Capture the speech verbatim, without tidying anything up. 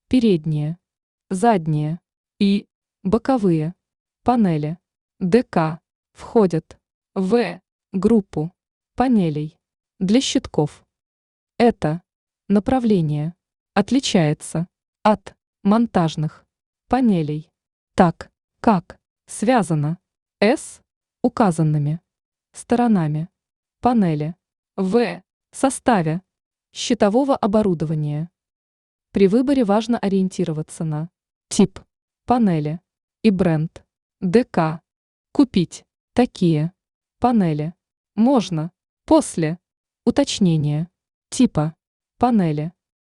передние, задние и боковые панели ДК входят в группу панелей для щитков. Это направление отличается от монтажных панелей, так как связано с указанными сторонами панели в составе щитового оборудования. При выборе важно ориентироваться на тип панели и бренд ДК. Купить такие панели можно после уточнения типа панели